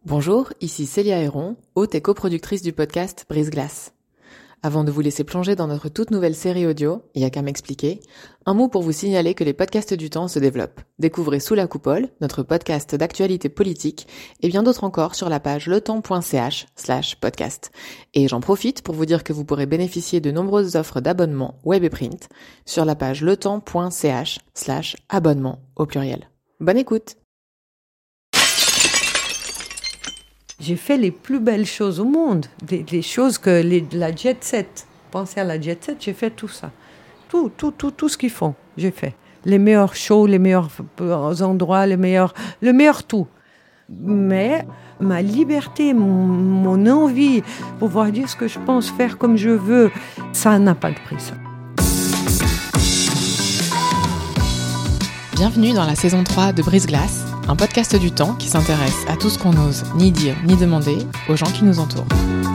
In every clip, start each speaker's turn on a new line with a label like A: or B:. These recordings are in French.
A: Bonjour, ici Célia Héron, hôte et coproductrice du podcast Brise-Glace. Avant de vous laisser plonger dans notre toute nouvelle série audio, il y a qu'à m'expliquer, un mot pour vous signaler que les podcasts du temps se développent. Découvrez Sous la coupole, notre podcast d'actualité politique, et bien d'autres encore sur la page letemps.ch/podcast. Et j'en profite pour vous dire que vous pourrez bénéficier de nombreuses offres d'abonnement web et print sur la page letemps.ch/abonnement au pluriel. Bonne écoute!
B: J'ai fait les plus belles choses au monde, des choses que la jet set. Pensez à la jet set, j'ai fait tout ça. Tout ce qu'ils font, j'ai fait. Les meilleurs shows, les meilleurs endroits, le meilleur tout. Mais ma liberté, mon envie, pouvoir dire ce que je pense, faire comme je veux, ça n'a pas de prix, ça.
A: Bienvenue dans la saison 3 de Brise-Glace, un podcast du temps qui s'intéresse à tout ce qu'on n'ose ni dire ni demander aux gens qui nous entourent.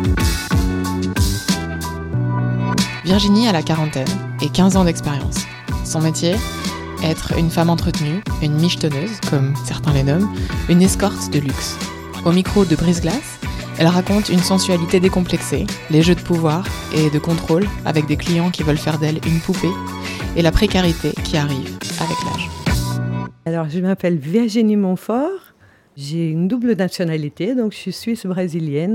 A: Virginie a la quarantaine et 15 ans d'expérience. Son métier ? Être une femme entretenue, une michetonneuse, comme certains les nomment, une escorte de luxe. Au micro de Brise-Glace, elle raconte une sensualité décomplexée, les jeux de pouvoir et de contrôle avec des clients qui veulent faire d'elle une poupée et la précarité qui arrive avec l'âge.
B: Alors, je m'appelle Virginie Montfort, j'ai une double nationalité, donc je suis suisse-brésilienne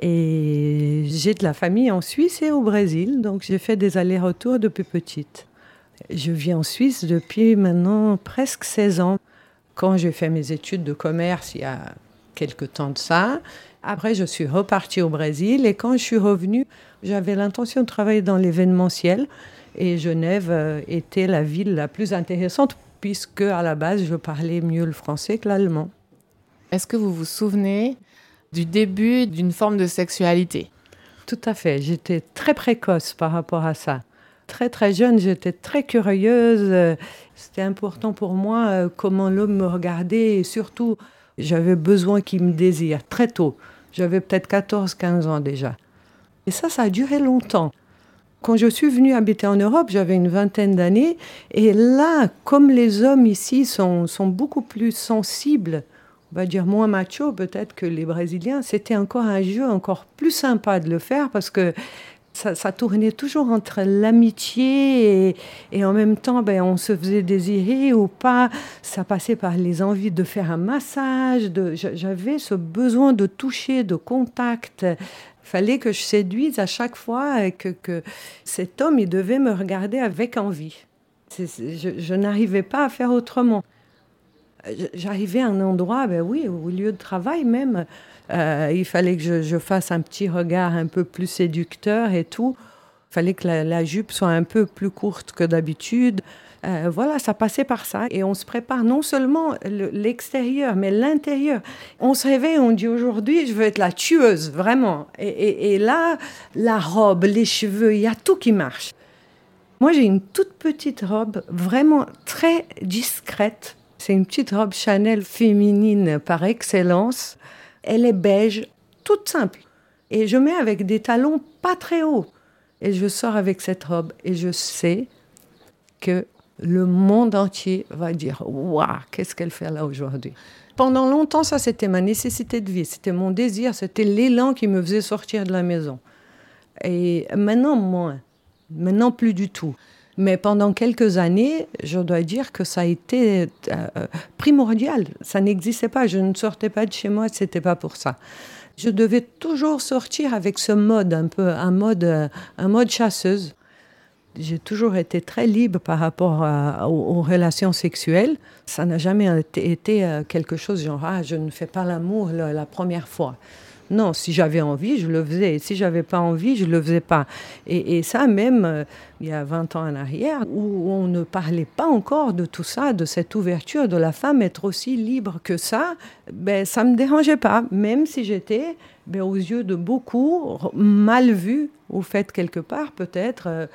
B: et j'ai de la famille en Suisse et au Brésil, donc j'ai fait des allers-retours depuis petite. Je vis en Suisse depuis maintenant presque 16 ans. Quand j'ai fait mes études de commerce, il y a quelque temps de ça, après je suis repartie au Brésil et quand je suis revenue, j'avais l'intention de travailler dans l'événementiel et Genève était la ville la plus intéressante puisque à la base, je parlais mieux le français que l'allemand.
A: Est-ce que vous vous souvenez du début d'une forme de sexualité ?
B: Tout à fait. J'étais très précoce par rapport à ça. Très, très jeune, j'étais très curieuse. C'était important pour moi comment l'homme me regardait et surtout, j'avais besoin qu'il me désire très tôt. J'avais peut-être 14-15 ans déjà. Et ça a duré longtemps. Quand je suis venue habiter en Europe, j'avais une vingtaine d'années. Et là, comme les hommes ici sont beaucoup plus sensibles, on va dire moins macho peut-être que les Brésiliens, c'était encore un jeu encore plus sympa de le faire parce que ça tournait toujours entre l'amitié et en même temps, on se faisait désirer ou pas. Ça passait par les envies de faire un massage. J'avais ce besoin de toucher, de contact. Il fallait que je séduise à chaque fois et que cet homme, il devait me regarder avec envie. Je n'arrivais pas à faire autrement. J'arrivais à un endroit, au lieu de travail même, il fallait que je fasse un petit regard un peu plus séducteur et tout. Il fallait que la jupe soit un peu plus courte que d'habitude. Voilà, ça passait par ça. Et on se prépare non seulement l'extérieur, mais l'intérieur. On se réveille, on dit aujourd'hui, je veux être la tueuse, vraiment. Et là, la robe, les cheveux, il y a tout qui marche. Moi, j'ai une toute petite robe, vraiment très discrète. C'est une petite robe Chanel féminine par excellence. Elle est beige, toute simple. Et je mets avec des talons pas très hauts. Et je sors avec cette robe et je sais que le monde entier va dire « Waouh, qu'est-ce qu'elle fait là aujourd'hui ?» Pendant longtemps, ça, c'était ma nécessité de vie. C'était mon désir, c'était l'élan qui me faisait sortir de la maison. Et maintenant, moins. Maintenant, plus du tout. Mais pendant quelques années, je dois dire que ça a été primordial. Ça n'existait pas. Je ne sortais pas de chez moi, ce n'était pas pour ça. Je devais toujours sortir avec ce mode, un peu un mode chasseuse. J'ai toujours été très libre par rapport aux relations sexuelles. Ça n'a jamais été quelque chose genre « je ne fais pas l'amour la première fois ». Non, si j'avais envie, je le faisais. Et si je n'avais pas envie, je ne le faisais pas. Et ça, même il y a 20 ans en arrière, où on ne parlait pas encore de tout ça, de cette ouverture de la femme être aussi libre que ça, ça ne me dérangeait pas. Même si j'étais, aux yeux de beaucoup, mal vue, ou faite quelque part peut-être.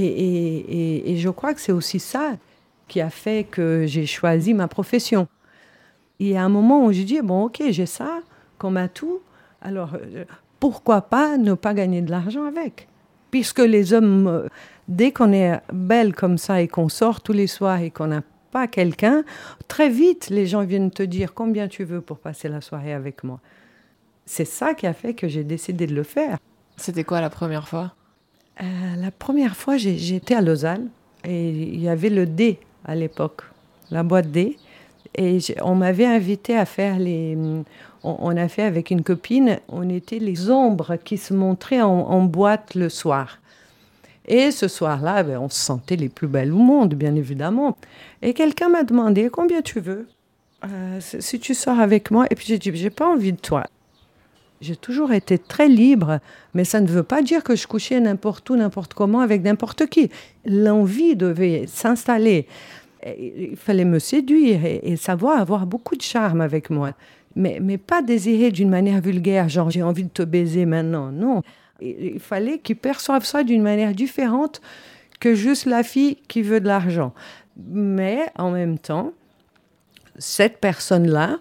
B: Et je crois que c'est aussi ça qui a fait que j'ai choisi ma profession. Il y a un moment où je dis, ok, j'ai ça comme atout. Alors, pourquoi pas ne pas gagner de l'argent avec ? Puisque les hommes, dès qu'on est belle comme ça et qu'on sort tous les soirs et qu'on n'a pas quelqu'un, très vite, les gens viennent te dire combien tu veux pour passer la soirée avec moi. C'est ça qui a fait que j'ai décidé de le faire.
A: C'était quoi la première fois?
B: La première fois, j'étais à Lausanne et il y avait le D à l'époque, la boîte D. Et on m'avait invité à faire on a fait avec une copine, on était les ombres qui se montraient en boîte le soir. Et ce soir-là, on se sentait les plus belles au monde, bien évidemment. Et quelqu'un m'a demandé, combien tu veux si tu sors avec moi? Et puis j'ai dit, j'ai pas envie de toi. J'ai toujours été très libre, mais ça ne veut pas dire que je couchais n'importe où, n'importe comment, avec n'importe qui. L'envie devait s'installer. Il fallait me séduire et savoir avoir beaucoup de charme avec moi. Mais pas désirer d'une manière vulgaire, genre j'ai envie de te baiser maintenant. Non, il fallait qu'ils perçoivent ça d'une manière différente que juste la fille qui veut de l'argent. Mais en même temps, cette personne-là,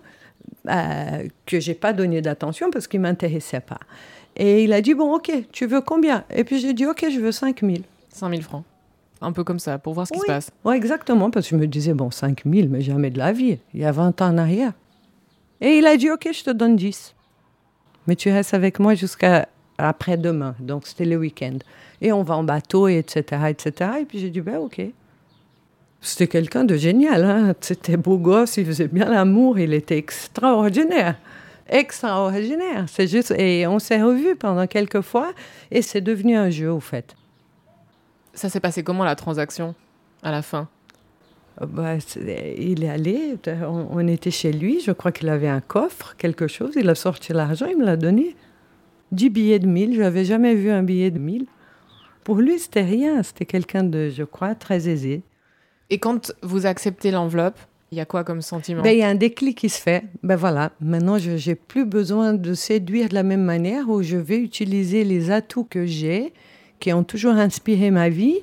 B: que j'ai pas donné d'attention parce qu'il m'intéressait pas. Et il a dit, bon, ok, tu veux combien? Et puis j'ai dit, ok, je veux 5 000.
A: 5 000 francs. Un peu comme ça, pour voir ce qui se passe.
B: Oui, exactement, parce que je me disais, bon, 5 000, mais jamais de la vie. Il y a 20 ans en arrière. Et il a dit, ok, je te donne 10. Mais tu restes avec moi jusqu'à après-demain. Donc, c'était le week-end. Et on va en bateau, et etc., etc. Et puis j'ai dit, ben, ok. C'était quelqu'un de génial, hein. C'était beau gosse, il faisait bien l'amour, il était extraordinaire. Extraordinaire. C'est juste, et on s'est revus pendant quelques fois, et c'est devenu un jeu, au fait.
A: Ça s'est passé comment, la transaction, à la fin?
B: Il est allé, on était chez lui, je crois qu'il avait un coffre, quelque chose, il a sorti l'argent, il me l'a donné. 10 billets de 1000, je n'avais jamais vu un billet de 1000. Pour lui, c'était rien, c'était quelqu'un de, je crois, très aisé.
A: Et quand vous acceptez l'enveloppe, il y a quoi comme sentiment?
B: Il y a un déclic qui se fait. Voilà, maintenant, je n'ai plus besoin de séduire de la même manière où je vais utiliser les atouts que j'ai, qui ont toujours inspiré ma vie,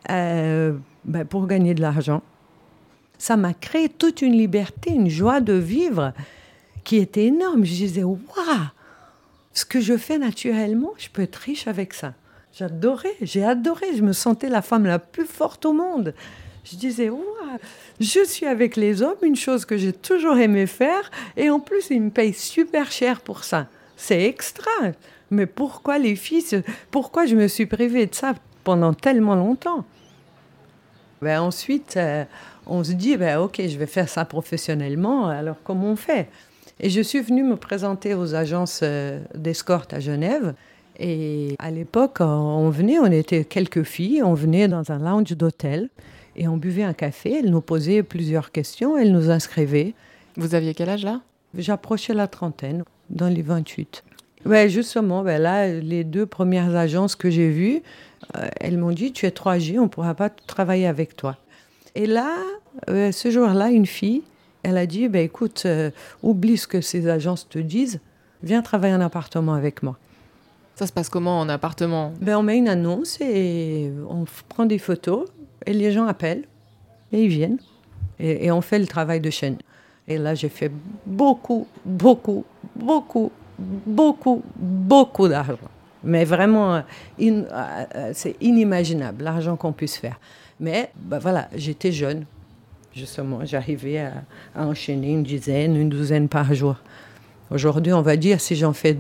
B: pour gagner de l'argent. Ça m'a créé toute une liberté, une joie de vivre qui était énorme. Je disais, waouh, ce que je fais naturellement, je peux être riche avec ça. J'ai adoré, je me sentais la femme la plus forte au monde. Je disais, waouh, je suis avec les hommes, une chose que j'ai toujours aimé faire, et en plus, ils me payent super cher pour ça. C'est extra. Mais pourquoi les filles, pourquoi je me suis privée de ça pendant tellement longtemps? Ensuite, on se dit, ok, je vais faire ça professionnellement, alors comment on fait? Et je suis venue me présenter aux agences d'escorte à Genève. Et à l'époque, on était quelques filles, on venait dans un lounge d'hôtel et on buvait un café. Elles nous posaient plusieurs questions, elles nous inscrivaient.
A: Vous aviez quel âge là?
B: J'approchais la trentaine, dans les 28. Justement, là, les 2 premières agences que j'ai vues, elles m'ont dit, tu es 3G, on ne pourra pas travailler avec toi. Et là, ce jour-là, une fille, elle a dit, écoute, oublie ce que ces agences te disent, viens travailler en appartement avec moi.
A: Ça se passe comment en appartement?
B: On met une annonce et on prend des photos et les gens appellent et ils viennent. Et on fait le travail de chaîne. Et là, j'ai fait beaucoup d'argent. Mais vraiment, c'est inimaginable, l'argent qu'on puisse faire. Mais voilà, j'étais jeune. Justement, j'arrivais à enchaîner une douzaine par jour. Aujourd'hui, on va dire, si j'en fais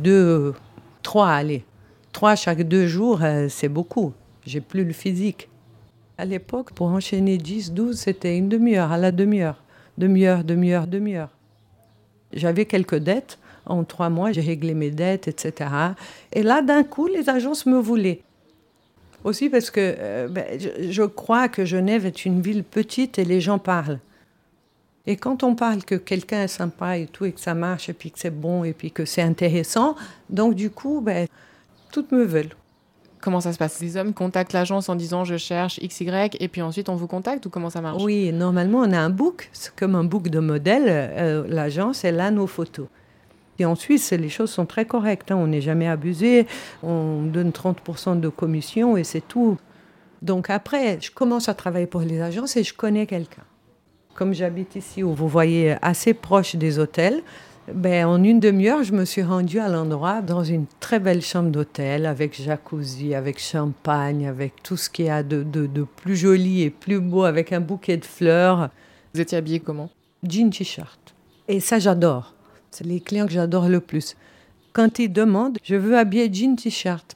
B: 3 chaque 2 jours, c'est beaucoup. J'ai plus le physique. À l'époque, pour enchaîner 10, 12, c'était une demi-heure, à la demi-heure. Demi-heure. J'avais quelques dettes. En 3 mois, j'ai réglé mes dettes, etc. Et là, d'un coup, les agences me voulaient. Aussi parce que je crois que Genève est une ville petite et les gens parlent. Et quand on parle que quelqu'un est sympa et tout, et que ça marche, et puis que c'est bon, et puis que c'est intéressant, donc du coup, toutes me veulent.
A: Comment ça se passe? Les hommes contactent l'agence en disant « je cherche XY » et puis ensuite on vous contacte ou comment ça marche?
B: Oui, normalement on a un book, c'est comme un book de modèle. L'agence, elle a nos photos. Et en Suisse, les choses sont très correctes. On n'est jamais abusé. On donne 30% de commission et c'est tout. Donc après, je commence à travailler pour les agences et je connais quelqu'un. Comme j'habite ici, où vous voyez assez proche des hôtels, en une demi-heure, je me suis rendue à l'endroit dans une très belle chambre d'hôtel avec jacuzzi, avec champagne, avec tout ce qu'il y a de plus joli et plus beau, avec un bouquet de fleurs.
A: Vous étiez habillée comment?
B: Jean, t-shirt. Et ça, j'adore. C'est les clients que j'adore le plus. Quand il demande, je veux habiller jean t-shirt.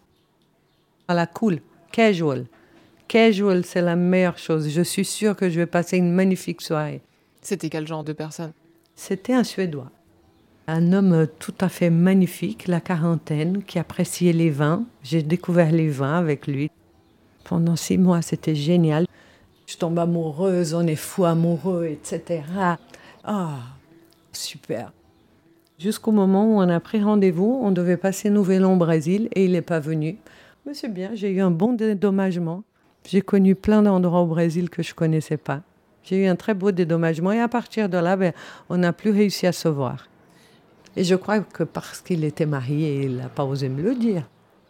B: À la cool, casual. Casual, c'est la meilleure chose. Je suis sûre que je vais passer une magnifique soirée.
A: C'était quel genre de personne?
B: C'était un Suédois. Un homme tout à fait magnifique, la quarantaine, qui appréciait les vins. J'ai découvert les vins avec lui. Pendant 6 mois, c'était génial. Je tombe amoureuse, on est fou amoureux, etc. Ah, super. Jusqu'au moment où on a pris rendez-vous, on devait passer Nouvel An au Brésil et il n'est pas venu. Mais c'est bien, j'ai eu un bon dédommagement. J'ai connu plein d'endroits au Brésil que je ne connaissais pas. J'ai eu un très beau dédommagement et à partir de là, on n'a plus réussi à se voir. Et je crois que parce qu'il était marié, il n'a pas osé me le dire.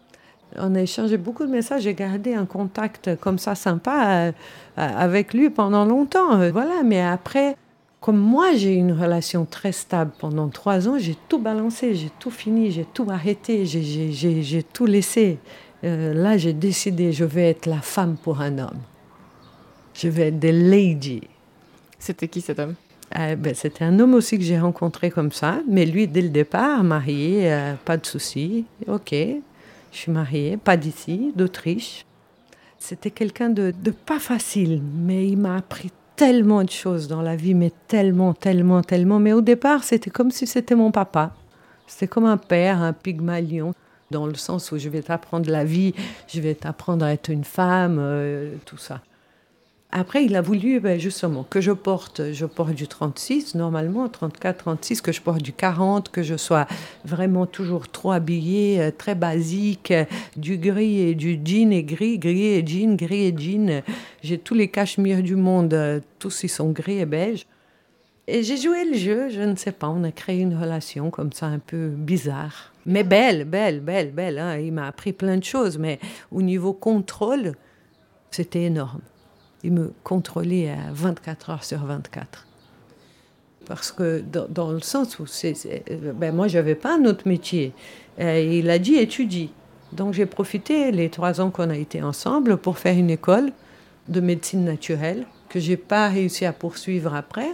B: On a échangé beaucoup de messages, j'ai gardé un contact comme ça sympa avec lui pendant longtemps. Voilà, mais après, comme moi j'ai eu une relation très stable pendant 3 ans, j'ai tout balancé, j'ai tout fini, j'ai tout arrêté, j'ai tout laissé. Là, j'ai décidé, je vais être la femme pour un homme. Je vais être the lady.
A: C'était qui cet homme?
B: C'était un homme aussi que j'ai rencontré comme ça, mais lui, dès le départ, marié, pas de souci. Ok, je suis mariée, pas d'ici, d'Autriche. C'était quelqu'un de pas facile, mais il m'a appris tellement de choses dans la vie, mais tellement. Mais au départ, c'était comme si c'était mon papa. C'était comme un père, un Pygmalion, dans le sens où je vais t'apprendre la vie, je vais t'apprendre à être une femme, tout ça. Après, il a voulu justement que je porte du 36, normalement, 34, 36, que je porte du 40, que je sois vraiment toujours trop habillée, très basique, du gris et du jean et gris et jean, gris et jean. J'ai tous les cachemires du monde, tous ils sont gris et beige. Et j'ai joué le jeu, je ne sais pas, on a créé une relation comme ça un peu bizarre. Mais belle. Hein. Il m'a appris plein de choses, mais au niveau contrôle, c'était énorme. Il me contrôlait à 24 heures sur 24. Parce que dans le sens où moi, je n'avais pas un autre métier. Il a dit étudie. Donc, j'ai profité les 3 ans qu'on a été ensemble pour faire une école de médecine naturelle que je n'ai pas réussi à poursuivre après.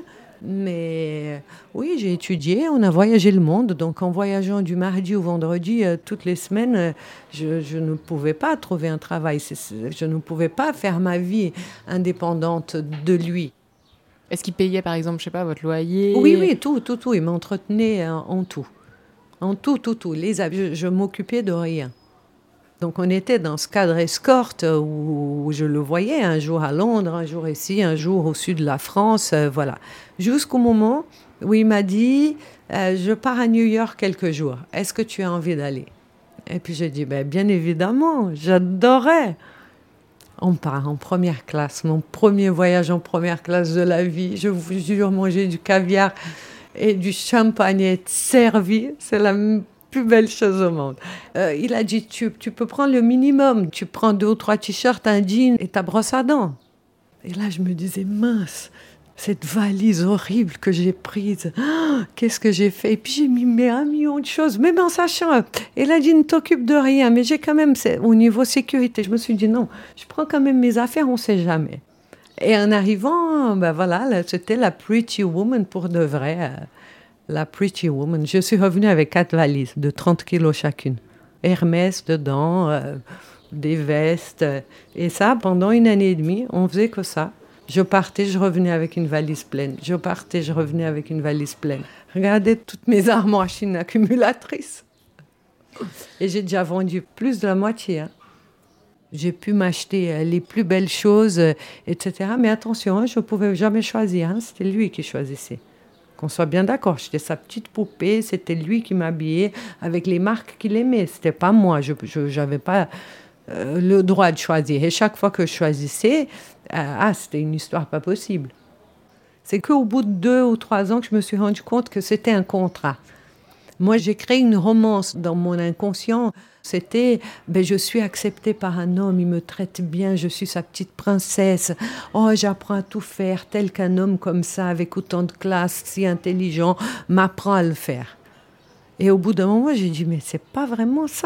B: Mais oui, j'ai étudié, on a voyagé le monde. Donc, en voyageant du mardi au vendredi, toutes les semaines, je ne pouvais pas trouver un travail. Je ne pouvais pas faire ma vie indépendante de lui.
A: Est-ce qu'il payait, par exemple, je sais pas, votre loyer?
B: Oui, tout. Il m'entretenait en tout. En tout. Je m'occupais de rien. Donc, on était dans ce cadre escorte où je le voyais un jour à Londres, un jour ici, un jour au sud de la France, voilà. Jusqu'au moment où il m'a dit je pars à New York quelques jours. Est-ce que tu as envie d'aller? Et puis, j'ai dit bien évidemment, j'adorais. On part en première classe, mon premier voyage en première classe de la vie. Je vous jure, manger du caviar et du champagne et être servi, c'est la plus belle chose au monde. Il a dit, tu peux prendre le minimum. Tu prends 2 ou 3 t-shirts, un jean et ta brosse à dents. Et là, je me disais, mince, cette valise horrible que j'ai prise, qu'est-ce que j'ai fait? Et puis j'ai mis 1 million de choses, même en sachant. Et là, il dit, ne t'occupe de rien. Mais j'ai quand même, au niveau sécurité, je me suis dit, non, je prends quand même mes affaires, on ne sait jamais. Et en arrivant, voilà, c'était la pretty woman pour de vrai. La pretty woman. Je suis revenue avec 4 valises de 30 kilos chacune. Hermès dedans, des vestes. Et ça, pendant 1 année et demie, on faisait que ça. Je partais, je revenais avec une valise pleine. Je partais, je revenais avec une valise pleine. Regardez toutes mes armoires chines accumulatrices. Et j'ai déjà vendu plus de la moitié. Hein. J'ai pu m'acheter les plus belles choses, etc. Mais attention, hein, je ne pouvais jamais choisir. Hein. C'était lui qui choisissait. Qu'on soit bien d'accord, j'étais sa petite poupée, c'était lui qui m'habillait avec les marques qu'il aimait. C'était pas moi, je n'avais pas le droit de choisir. Et chaque fois que je choisissais, c'était une histoire pas possible. C'est qu'au bout de 2 ou 3 ans que je me suis rendu compte que c'était un contrat. Moi, j'ai créé une romance dans mon inconscient. C'était, je suis acceptée par un homme, il me traite bien, je suis sa petite princesse. Oh, j'apprends à tout faire, tel qu'un homme comme ça, avec autant de classe, si intelligent, m'apprend à le faire. Et au bout d'un moment, j'ai dit, mais c'est pas vraiment ça.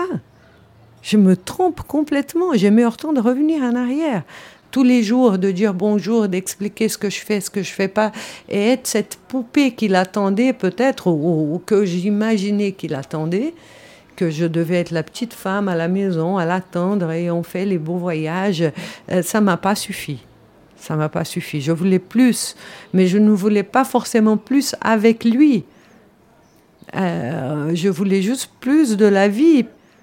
B: Je me trompe complètement. J'ai meilleur temps de revenir en arrière. Tous les jours, de dire bonjour, d'expliquer ce que je fais pas, et être cette poupée qu'il attendait peut-être, ou que j'imaginais qu'il attendait. que je devais être la petite femme à la maison, à l'attendre, et on fait les beaux voyages. Ça m'a pas suffi. Ça m'a pas suffi. Je voulais plus, mais je ne voulais pas forcément plus avec lui. Je voulais juste plus de la vie.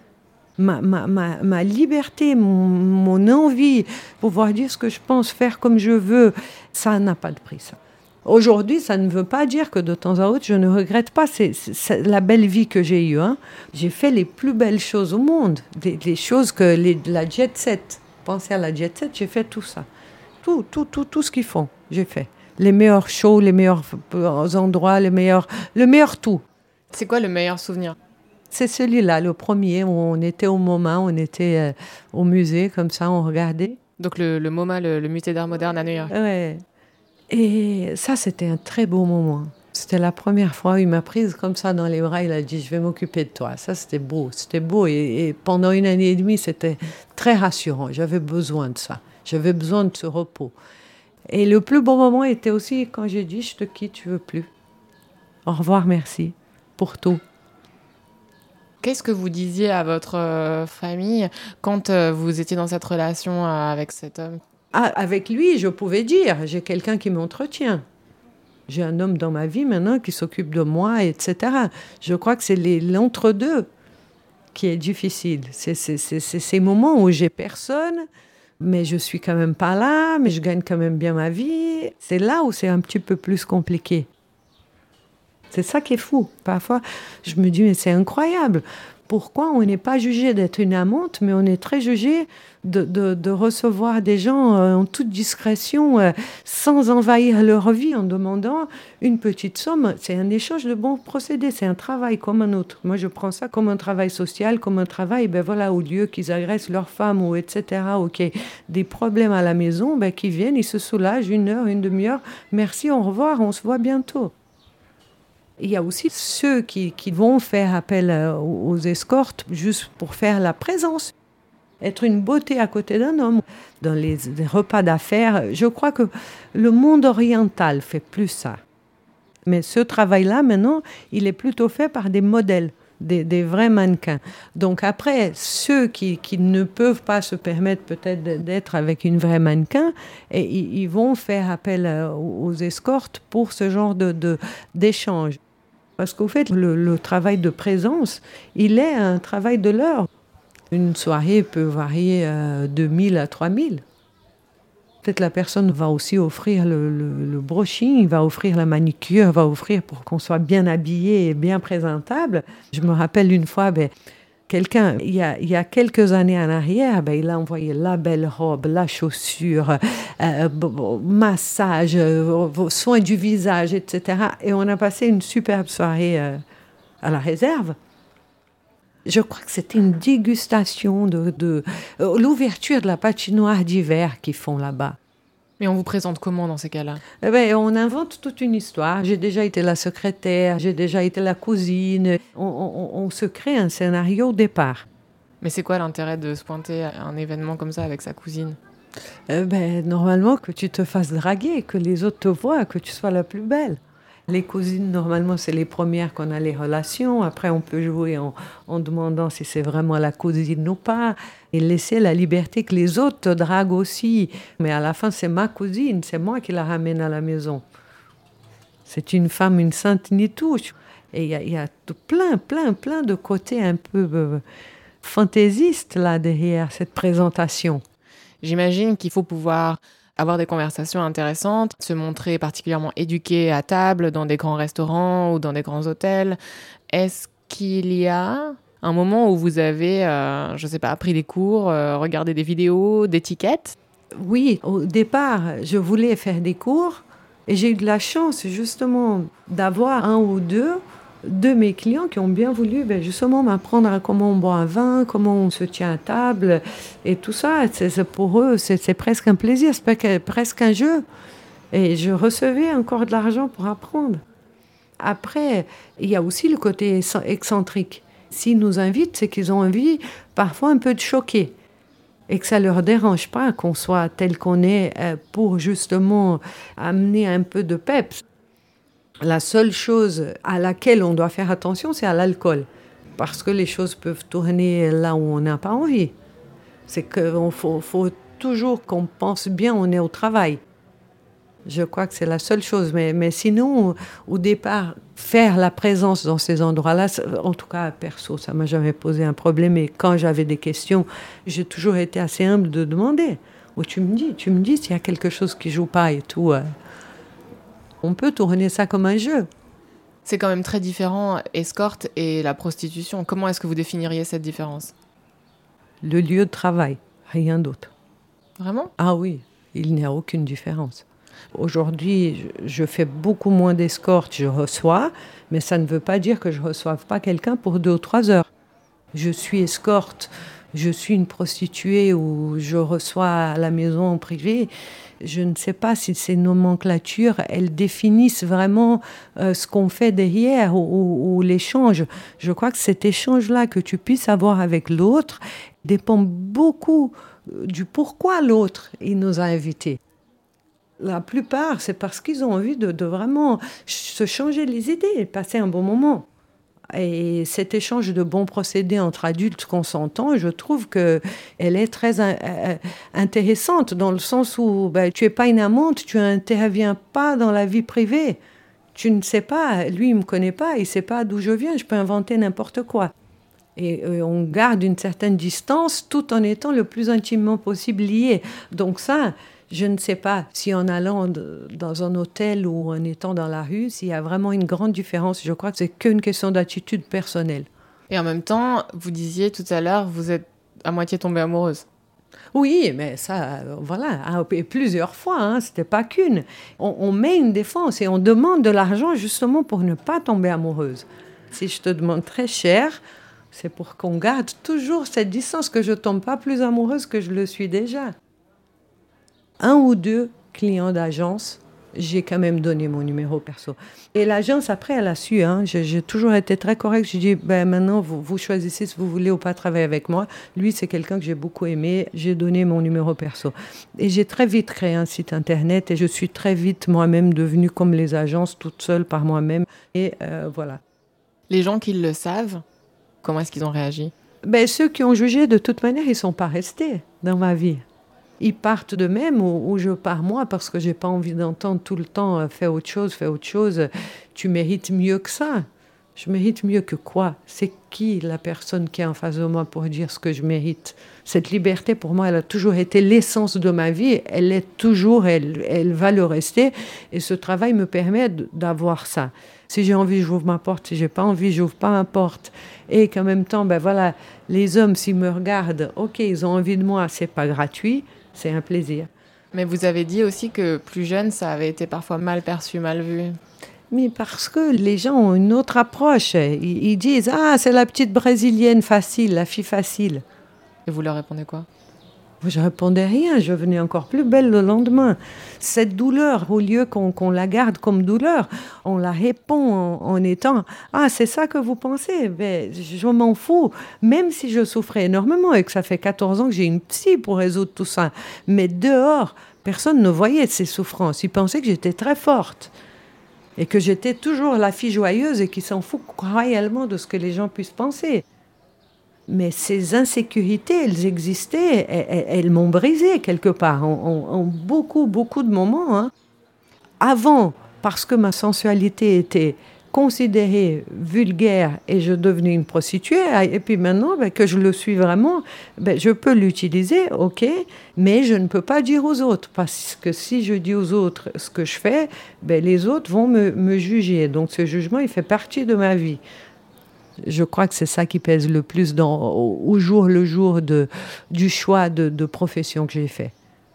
B: Ma liberté, mon envie, pouvoir dire ce que je pense, faire comme je veux, ça n'a pas de prix, ça. Aujourd'hui, ça ne veut pas dire que de temps à autre, je ne regrette pas. C'est la belle vie que j'ai eue. Hein. J'ai fait les plus belles choses au monde, des choses que la jet set. Pensez à la jet set, j'ai fait tout ça. Tout ce qu'ils font, j'ai fait. Les meilleurs shows, les meilleurs endroits, le meilleur tout.
A: C'est quoi le meilleur souvenir?
B: C'est celui-là, le premier, où on était au MoMA, on était au musée, comme ça, on regardait.
A: Donc le MoMA, le musée d'art moderne à New York.
B: Ouais. Et ça, c'était un très beau moment. C'était la première fois où il m'a prise comme ça dans les bras, il a dit « je vais m'occuper de toi ». Ça, c'était beau. Et pendant 1 année et demie, c'était très rassurant. J'avais besoin de ça. J'avais besoin de ce repos. Et le plus beau moment était aussi quand j'ai dit « je te quitte, je veux plus. Au revoir, merci pour tout ».
A: Qu'est-ce que vous disiez à votre famille quand vous étiez dans cette relation avec cet homme?
B: Avec lui, je pouvais dire, j'ai quelqu'un qui m'entretient. J'ai un homme dans ma vie maintenant qui s'occupe de moi, etc. Je crois que c'est l'entre-deux qui est difficile. C'est ces moments où j'ai personne, mais je suis quand même pas là, mais je gagne quand même bien ma vie. C'est là où c'est un petit peu plus compliqué. C'est ça qui est fou. Parfois, je me dis, mais c'est incroyable. Pourquoi on n'est pas jugé d'être une amante, mais on est très jugé de recevoir des gens en toute discrétion, sans envahir leur vie, en demandant une petite somme. C'est un échange de bons procédés, c'est un travail comme un autre. Moi, je prends ça comme un travail social, comme un travail, au lieu qu'ils agressent leurs femmes, ou etc., ou qu'il y ait des problèmes à la maison, qu'ils viennent, ils se soulagent 1 heure, 1 demi-heure. Merci, au revoir, on se voit bientôt. Il y a aussi ceux qui vont faire appel aux escortes juste pour faire la présence. Être une beauté à côté d'un homme. Dans les repas d'affaires, je crois que le monde oriental fait plus ça. Mais ce travail-là, maintenant, il est plutôt fait par des modèles, des vrais mannequins. Donc après, ceux qui ne peuvent pas se permettre peut-être d'être avec une vraie mannequin, et ils vont faire appel aux escortes pour ce genre d'échange. Parce qu'au fait, le travail de présence, il est un travail de l'heure. Une soirée peut varier 2 000 à 3 000. Peut-être la personne va aussi offrir le brushing, va offrir la manicure, va offrir pour qu'on soit bien habillé et bien présentable. Je me rappelle une fois, quelqu'un, il y a quelques années en arrière, il a envoyé la belle robe, la chaussure, massage, soins du visage, etc. Et on a passé une superbe soirée à la réserve. Je crois que c'était une dégustation de l'ouverture de la patinoire d'hiver qu'ils font là-bas.
A: Mais on vous présente comment dans ces cas-là?
B: On invente toute une histoire. J'ai déjà été la secrétaire, j'ai déjà été la cousine. On se crée un scénario au départ.
A: Mais c'est quoi l'intérêt de se pointer à un événement comme ça avec sa cousine?
B: Normalement, que tu te fasses draguer, que les autres te voient, que tu sois la plus belle. Les cousines, normalement, c'est les premières qu'on a les relations. Après, on peut jouer en demandant si c'est vraiment la cousine ou pas. Et laisser la liberté que les autres te draguent aussi. Mais à la fin, c'est ma cousine, c'est moi qui la ramène à la maison. C'est une femme, une sainte ni touche. Et il y a plein de côtés un peu fantaisistes là derrière cette présentation.
A: J'imagine qu'il faut pouvoir avoir des conversations intéressantes, se montrer particulièrement éduqué à table, dans des grands restaurants ou dans des grands hôtels. Est-ce qu'il y a un moment où vous avez, je ne sais pas, pris des cours, regardé des vidéos, d'étiquette?
B: Oui, au départ, je voulais faire des cours et j'ai eu de la chance justement d'avoir 1 ou 2 de mes clients qui ont bien voulu justement m'apprendre comment on boit un vin, comment on se tient à table et tout ça. Pour eux, c'est presque un plaisir, c'est presque un jeu. Et je recevais encore de l'argent pour apprendre. Après, il y a aussi le côté excentrique. S'ils nous invitent, c'est qu'ils ont envie parfois un peu de choquer. Et que ça ne leur dérange pas qu'on soit tel qu'on est pour justement amener un peu de peps. La seule chose à laquelle on doit faire attention, c'est à l'alcool. parce que les choses peuvent tourner là où on n'a pas envie. C'est qu'il faut toujours qu'on pense bien, on est au travail. Je crois que c'est la seule chose. Mais sinon, au départ, faire la présence dans ces endroits-là, en tout cas, perso, ça ne m'a jamais posé un problème. Et quand j'avais des questions, j'ai toujours été assez humble de demander. Tu me dis s'il y a quelque chose qui ne joue pas et tout. On peut tourner ça comme un jeu.
A: C'est quand même très différent, escorte et la prostitution. Comment est-ce que vous définiriez cette différence ?
B: Le lieu de travail, rien d'autre.
A: Vraiment ?
B: Ah oui, il n'y a aucune différence. Aujourd'hui, je fais beaucoup moins d'escorte, je reçois, mais ça ne veut pas dire que je ne reçoive pas quelqu'un pour 2 ou 3 heures. Je suis escorte, je suis une prostituée ou je reçois à la maison en privé. Je ne sais pas si ces nomenclatures, elles définissent vraiment ce qu'on fait derrière ou l'échange. Je crois que cet échange-là que tu puisses avoir avec l'autre dépend beaucoup du pourquoi l'autre il nous a invités. La plupart, c'est parce qu'ils ont envie de vraiment se changer les idées et passer un bon moment. Et cet échange de bons procédés entre adultes consentants, je trouve qu'elle est très intéressante dans le sens où tu n'es pas une amante, tu n'interviens pas dans la vie privée. Tu ne sais pas, lui il ne me connaît pas, il ne sait pas d'où je viens, je peux inventer n'importe quoi. Et on garde une certaine distance tout en étant le plus intimement possible liés. Donc ça, je ne sais pas si en allant dans un hôtel ou en étant dans la rue, s'il y a vraiment une grande différence. Je crois que c'est qu'une question d'attitude personnelle.
A: Et en même temps, vous disiez tout à l'heure, vous êtes à moitié tombée amoureuse.
B: Oui, mais ça, voilà, et plusieurs fois, hein, c'était pas qu'une. On met une défense et on demande de l'argent justement pour ne pas tomber amoureuse. Si je te demande très cher, c'est pour qu'on garde toujours cette distance, que je ne tombe pas plus amoureuse que je le suis déjà. 1 ou 2 clients d'agence, j'ai quand même donné mon numéro perso. Et l'agence, après, elle a su. Hein, j'ai toujours été très correcte. J'ai dit, maintenant, vous choisissez si vous voulez ou pas travailler avec moi. Lui, c'est quelqu'un que j'ai beaucoup aimé. J'ai donné mon numéro perso. Et j'ai très vite créé un site Internet et je suis très vite moi-même devenue comme les agences, toute seule par moi-même. Et voilà.
A: Les gens qui le savent, comment est-ce qu'ils ont réagi ?
B: Ceux qui ont jugé, de toute manière, ils ne sont pas restés dans ma vie. Ils partent d'eux-mêmes ou je pars moi parce que je n'ai pas envie d'entendre tout le temps « fais autre chose, tu mérites mieux que ça ». Je mérite mieux que quoi ? C'est qui la personne qui est en face de moi pour dire ce que je mérite ? Cette liberté, pour moi, elle a toujours été l'essence de ma vie. Elle est toujours, elle va le rester. Et ce travail me permet d'avoir ça. Si j'ai envie, j'ouvre ma porte. Si j'ai pas envie, j'ouvre pas ma porte. Et qu'en même temps, voilà, les hommes, s'ils me regardent, ok, ils ont envie de moi, c'est pas gratuit, c'est un plaisir.
A: Mais vous avez dit aussi que plus jeune, ça avait été parfois mal perçu, mal vu.
B: Mais parce que les gens ont une autre approche. Ils disent « Ah, c'est la petite brésilienne facile, la fille facile. »
A: Et vous leur répondez quoi ?
B: Je répondais rien, je venais encore plus belle le lendemain. Cette douleur, au lieu qu'on la garde comme douleur, on la répond en étant « Ah, c'est ça que vous pensez ?» Je m'en fous, même si je souffrais énormément et que ça fait 14 ans que j'ai une psy pour résoudre tout ça. Mais dehors, personne ne voyait ces souffrances. Ils pensaient que j'étais très forte. Et que j'étais toujours la fille joyeuse et qui s'en fout réellement de ce que les gens puissent penser. Mais ces insécurités, elles existaient, elles m'ont brisée quelque part, en beaucoup, beaucoup de moments. Hein. Avant, parce que ma sensualité était considérée vulgaire et je devenais une prostituée, et puis maintenant que je le suis vraiment, je peux l'utiliser, ok, mais je ne peux pas dire aux autres, parce que si je dis aux autres ce que je fais, les autres vont me juger. Donc ce jugement, il fait partie de ma vie. Je crois que c'est ça qui pèse le plus au jour le jour du choix de profession que j'ai fait.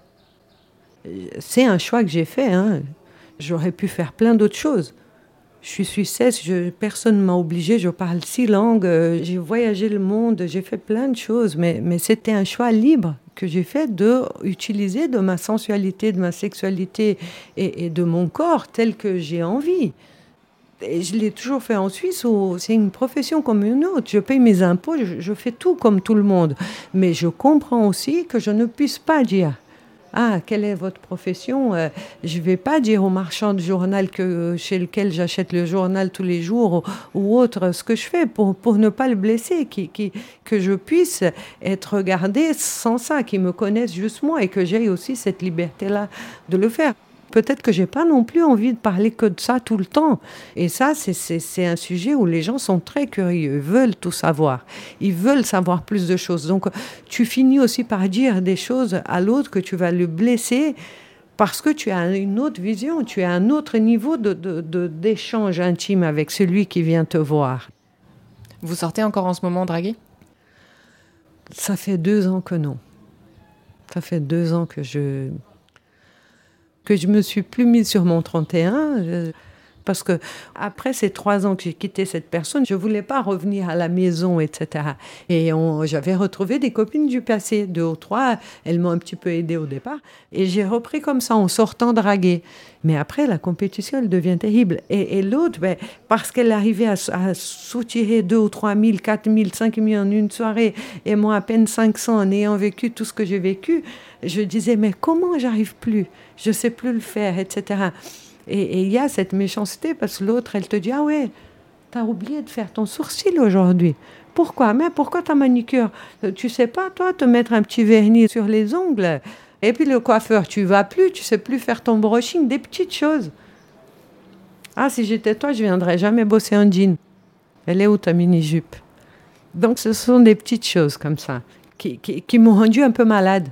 B: C'est un choix que j'ai fait. Hein. J'aurais pu faire plein d'autres choses. Je suis suissesse, personne ne m'a obligée, je parle 6 langues, j'ai voyagé le monde, j'ai fait plein de choses, mais c'était un choix libre que j'ai fait d'utiliser de ma sensualité, de ma sexualité et de mon corps tel que j'ai envie. Et je l'ai toujours fait en Suisse où c'est une profession comme une autre. Je paye mes impôts, je fais tout comme tout le monde. Mais je comprends aussi que je ne puisse pas dire Ah, quelle est votre profession? Je ne vais pas dire au marchand de journal chez lequel j'achète le journal tous les jours ou autre ce que je fais pour ne pas le blesser, que je puisse être regardée sans ça, qu'ils me connaissent juste moi et que j'ai aussi cette liberté-là de le faire. Peut-être que j'ai pas non plus envie de parler que de ça tout le temps. Et ça, c'est un sujet où les gens sont très curieux, ils veulent tout savoir. Ils veulent savoir plus de choses. Donc, tu finis aussi par dire des choses à l'autre que tu vas le blesser parce que tu as une autre vision, tu as un autre niveau d'échange intime avec celui qui vient te voir.
A: Vous sortez encore en ce moment draguer?
B: Ça fait 2 ans que non. Ça fait 2 ans que je me suis plus mise sur mon 31, parce que après ces 3 ans que j'ai quitté cette personne, je voulais pas revenir à la maison, etc. Et j'avais retrouvé des copines du passé, 2 ou 3, elles m'ont un petit peu aidée au départ, et j'ai repris comme ça, en sortant draguer. Mais après, la compétition, elle devient terrible. Et l'autre, parce qu'elle arrivait à soutirer 2 ou 3 000, 4 000, 5 000 en une soirée, et moi à peine 500 en ayant vécu tout ce que j'ai vécu, je disais, mais comment j'arrive plus? Je sais plus le faire, etc. Et il y a cette méchanceté, parce que l'autre, elle te dit, ah ouais, t'as oublié de faire ton sourcil aujourd'hui. Pourquoi? Mais pourquoi ta manicure? Tu sais pas, toi, te mettre un petit vernis sur les ongles? Et puis le coiffeur, tu vas plus, tu sais plus faire ton brushing, des petites choses. Ah, si j'étais toi, je viendrais jamais bosser en jean. Elle est où ta mini-jupe? Donc ce sont des petites choses comme ça qui m'ont rendue un peu malade.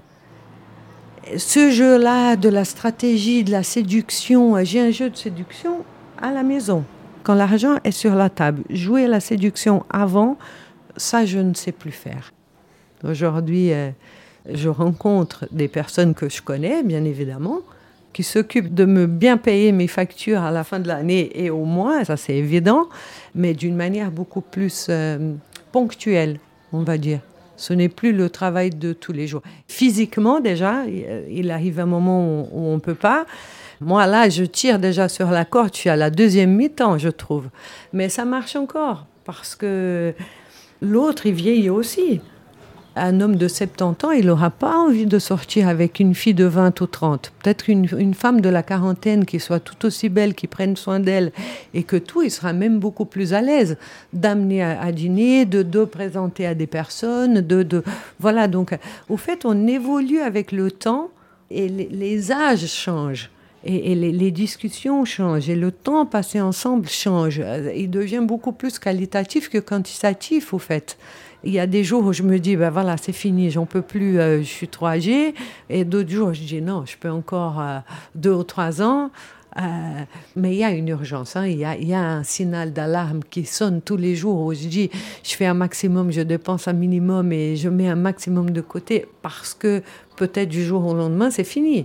B: Ce jeu-là de la stratégie, de la séduction, j'ai un jeu de séduction à la maison. Quand l'argent est sur la table, jouer la séduction avant, ça je ne sais plus faire. Aujourd'hui, je rencontre des personnes que je connais, bien évidemment, qui s'occupent de me bien payer mes factures à la fin de l'année et au mois, ça c'est évident, mais d'une manière beaucoup plus ponctuelle, on va dire. Ce n'est plus le travail de tous les jours. Physiquement, déjà, il arrive un moment où on ne peut pas. Moi, là, je tire déjà sur la corde. Je suis à la 2e mi-temps, je trouve. Mais ça marche encore, parce que l'autre, il vieillit aussi. Un homme de 70 ans, il n'aura pas envie de sortir avec une fille de 20 ou 30. Peut-être une femme de la quarantaine qui soit tout aussi belle, qui prenne soin d'elle, et que tout, il sera même beaucoup plus à l'aise d'amener à dîner, de présenter à des personnes, voilà. Donc, au fait, on évolue avec le temps et les âges changent. Et les discussions changent, et le temps passé ensemble change. Il devient beaucoup plus qualitatif que quantitatif, au fait. Il y a des jours où je me dis, voilà, c'est fini, j'en peux plus, je suis trop âgée. Et d'autres jours, je dis, non, je peux encore 2 ou 3 ans. Mais il y a une urgence, hein. Il y a un signal d'alarme qui sonne tous les jours où je dis, je fais un maximum, je dépense un minimum et je mets un maximum de côté parce que peut-être du jour au lendemain, c'est fini.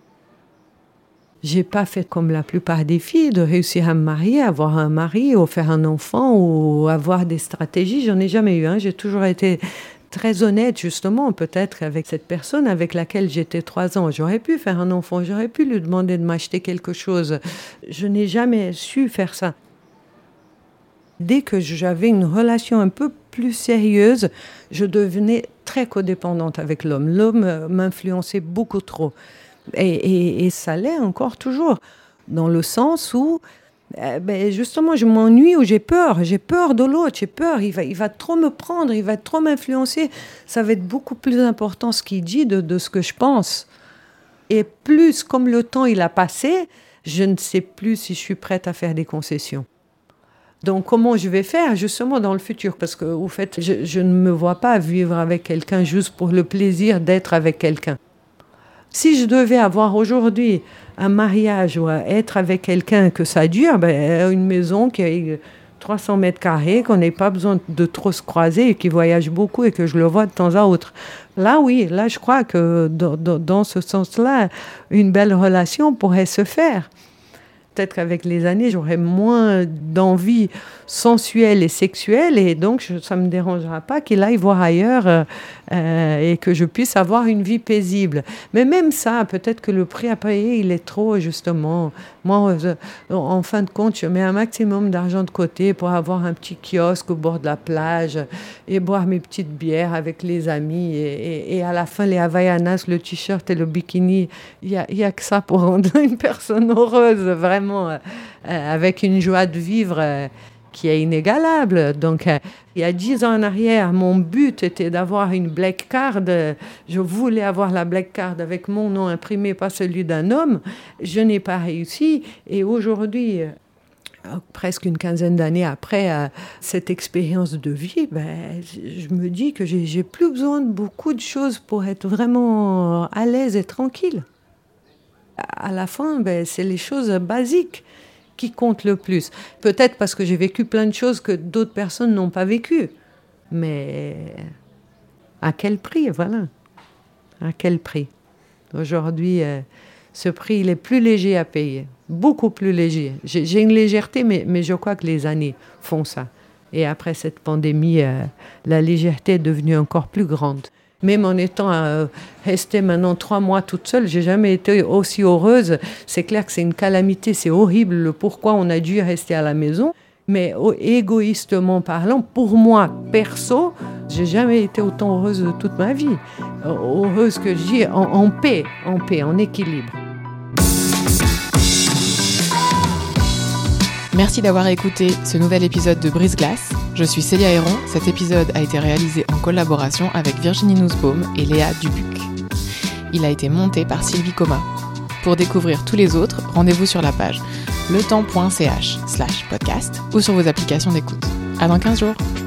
B: J'ai pas fait comme la plupart des filles, de réussir à me marier, avoir un mari, ou faire un enfant, ou avoir des stratégies. J'en ai jamais eu. J'ai toujours été très honnête, justement, peut-être avec cette personne avec laquelle j'étais 3 ans. J'aurais pu faire un enfant, j'aurais pu lui demander de m'acheter quelque chose. Je n'ai jamais su faire ça. Dès que j'avais une relation un peu plus sérieuse, je devenais très codépendante avec l'homme. L'homme m'influençait beaucoup trop. Et ça l'est encore toujours, dans le sens où, justement, je m'ennuie ou j'ai peur de l'autre, j'ai peur, il va trop me prendre, il va trop m'influencer, ça va être beaucoup plus important ce qu'il dit de ce que je pense. Et plus, comme le temps il a passé, je ne sais plus si je suis prête à faire des concessions. Donc, comment je vais faire, justement, dans le futur? Parce que, au fait, je ne me vois pas vivre avec quelqu'un juste pour le plaisir d'être avec quelqu'un. Si je devais avoir aujourd'hui un mariage ou être avec quelqu'un que ça dure, une maison qui a 300 mètres carrés, qu'on n'ait pas besoin de trop se croiser et qui voyage beaucoup et que je le vois de temps à autre. Là, oui, là, je crois que dans ce sens-là, une belle relation pourrait se faire. Peut-être qu'avec les années, j'aurai moins d'envie sensuelle et sexuelle et donc ça ne me dérangera pas qu'il aille voir ailleurs et que je puisse avoir une vie paisible. Mais même ça, peut-être que le prix à payer, il est trop justement. Moi, en fin de compte, je mets un maximum d'argent de côté pour avoir un petit kiosque au bord de la plage et boire mes petites bières avec les amis et à la fin, les Havaianas, le t-shirt et le bikini, il y a que ça pour rendre une personne heureuse, vraiment, avec une joie de vivre qui est inégalable. Donc, il y a 10 ans en arrière, mon but était d'avoir une black card. Je voulais avoir la black card avec mon nom imprimé, pas celui d'un homme. Je n'ai pas réussi. Et aujourd'hui, presque une quinzaine d'années après cette expérience de vie, je me dis que j'ai plus besoin de beaucoup de choses pour être vraiment à l'aise et tranquille. À la fin, c'est les choses basiques qui comptent le plus. Peut-être parce que j'ai vécu plein de choses que d'autres personnes n'ont pas vécues. Mais à quel prix, voilà. À quel prix? Aujourd'hui, ce prix, il est plus léger à payer. Beaucoup plus léger. J'ai une légèreté, mais je crois que les années font ça. Et après cette pandémie, la légèreté est devenue encore plus grande. Même en étant restée maintenant 3 mois toute seule, j'ai jamais été aussi heureuse. C'est clair que c'est une calamité, c'est horrible le pourquoi on a dû rester à la maison. Mais égoïstement parlant, pour moi, perso, j'ai jamais été autant heureuse de toute ma vie. Heureuse que je dis en paix, en équilibre.
A: Merci d'avoir écouté ce nouvel épisode de Brise Glace. Je suis Célia Héron. Cet épisode a été réalisé en collaboration avec Virginie Nussbaum et Léa Dubuc. Il a été monté par Sylvie Coma. Pour découvrir tous les autres, rendez-vous sur la page letemps.ch/podcast ou sur vos applications d'écoute. À dans 15 jours.